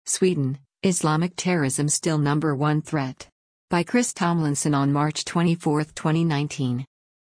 Sweden, Islamic terrorism still number one threat. By Chris Tomlinson on March 24, 2019.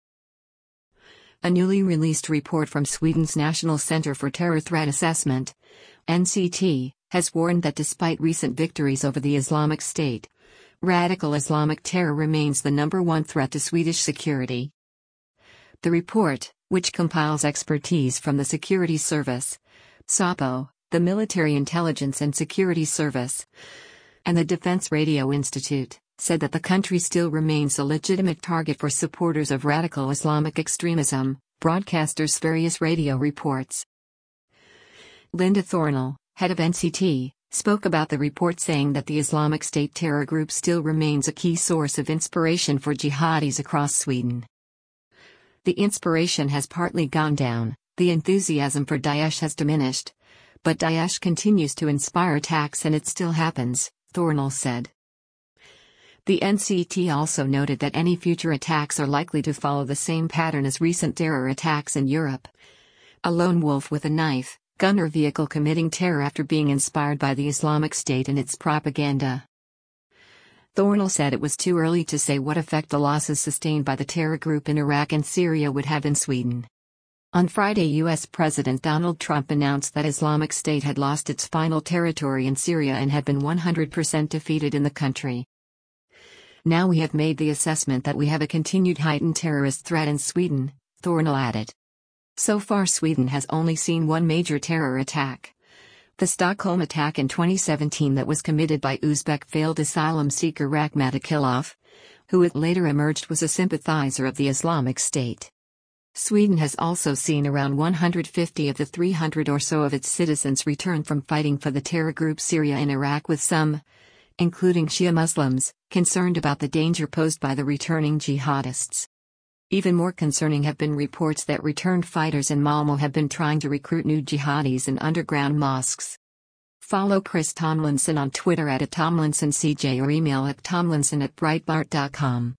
A newly released report from Sweden's National Center for Terror Threat Assessment, NCT, has warned that despite recent victories over the Islamic State, radical Islamic terror remains the number one threat to Swedish security. The report, which compiles expertise from the Security Service, SAPO, the Military Intelligence and Security Service, and the Defense Radio Institute, said that the country still remains a legitimate target for supporters of radical Islamic extremism, broadcasters various radio reports. Linda Thornell, head of NCT, spoke about the report saying that the Islamic State terror group still remains a key source of inspiration for jihadis across Sweden. The inspiration has partly gone down, the enthusiasm for Daesh has diminished, but Daesh continues to inspire attacks and it still happens, Thornell said. The NCT also noted that any future attacks are likely to follow the same pattern as recent terror attacks in Europe. A lone wolf with a knife, gun or vehicle committing terror after being inspired by the Islamic State and its propaganda. Thornell said it was too early to say what effect the losses sustained by the terror group in Iraq and Syria would have in Sweden. On Friday, U.S. President Donald Trump announced that Islamic State had lost its final territory in Syria and had been 100% defeated in the country. Now we have made the assessment that we have a continued heightened terrorist threat in Sweden, Thornell added. So far Sweden has only seen one major terror attack. The Stockholm attack in 2017 that was committed by Uzbek failed asylum seeker Rakhmat Akilov, who it later emerged was a sympathizer of the Islamic State. Sweden has also seen around 150 of the 300 or so of its citizens return from fighting for the terror group Syria and Iraq, with some, including Shia Muslims, concerned about the danger posed by the returning jihadists. Even more concerning have been reports that returned fighters in Malmö have been trying to recruit new jihadis in underground mosques. Follow Chris Tomlinson on Twitter @TomlinsonCJ or email at tomlinson@breitbart.com.